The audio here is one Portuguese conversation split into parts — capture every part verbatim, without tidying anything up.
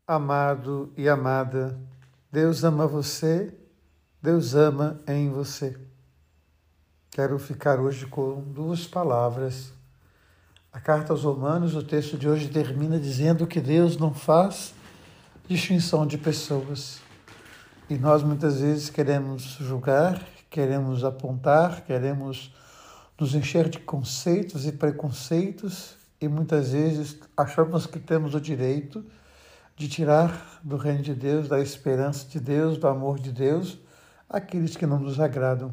Amado e amada, Deus ama você, Deus ama em você. Quero ficar hoje com duas palavras. A carta aos Romanos, o texto de hoje termina dizendo que Deus não faz distinção de pessoas. E nós muitas vezes queremos julgar, queremos apontar, queremos nos encher de conceitos e preconceitos e muitas vezes achamos que temos o direito de tirar do reino de Deus, da esperança de Deus, do amor de Deus, aqueles que não nos agradam.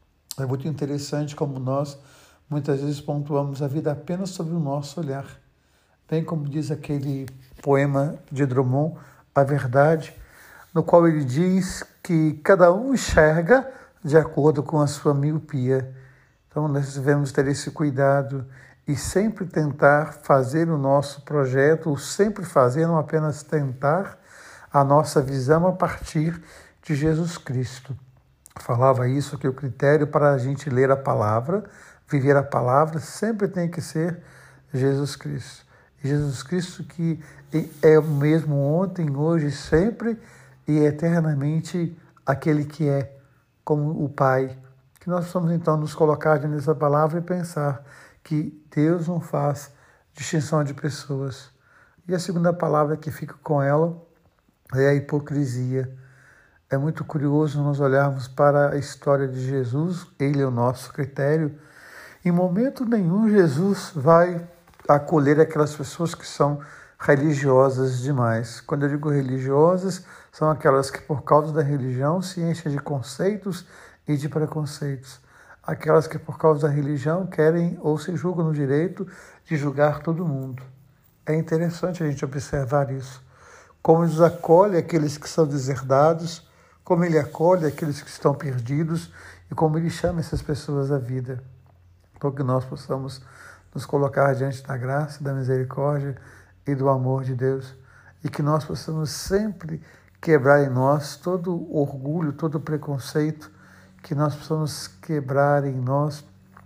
É muito interessante como nós muitas vezes pontuamos a vida apenas sobre o nosso olhar. Bem como diz aquele poema de Drummond, A Verdade, no qual ele diz que cada um enxerga de acordo com a sua miopia. Então nós devemos ter esse cuidado e sempre tentar fazer o nosso projeto, ou sempre fazer, não apenas tentar, a nossa visão a partir de Jesus Cristo. Falava isso, que o critério para a gente ler a palavra, viver a palavra, sempre tem que ser Jesus Cristo. E Jesus Cristo que é o mesmo ontem, hoje, sempre e eternamente aquele que é, como o Pai. Que nós possamos então nos colocar nessa palavra e pensar que Deus não faz distinção de pessoas. E a segunda palavra que fica com ela é a hipocrisia. É muito curioso nós olharmos para a história de Jesus, ele é o nosso critério. Em momento nenhum Jesus vai acolher aquelas pessoas que são religiosas demais. Quando eu digo religiosas, são aquelas que por causa da religião se enchem de conceitos e de preconceitos. Aquelas que por causa da religião querem ou se julgam no direito de julgar todo mundo. É interessante a gente observar isso. Como Deus acolhe aqueles que são deserdados, como Ele acolhe aqueles que estão perdidos e como Ele chama essas pessoas à vida. Para que nós possamos nos colocar diante da graça, da misericórdia e do amor de Deus. E que nós possamos sempre quebrar em nós todo orgulho, todo preconceito, que nós possamos quebrar em nós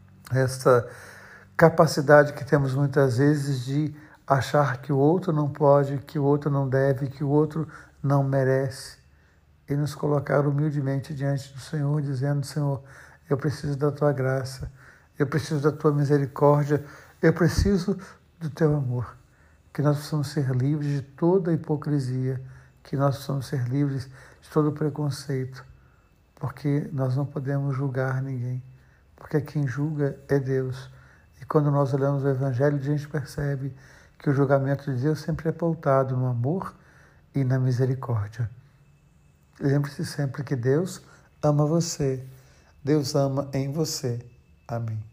essa capacidade que temos muitas vezes de achar que o outro não pode, que o outro não deve, que o outro não merece. E nos colocar humildemente diante do Senhor, dizendo: Senhor, eu preciso da Tua graça, eu preciso da Tua misericórdia, eu preciso do Teu amor. Que nós possamos ser livres de toda hipocrisia, que nós possamos ser livres de todo preconceito, porque nós não podemos julgar ninguém, porque quem julga é Deus. E quando nós olhamos o Evangelho, a gente percebe que o julgamento de Deus sempre é pautado no amor e na misericórdia. Lembre-se sempre que Deus ama você, Deus ama em você. Amém.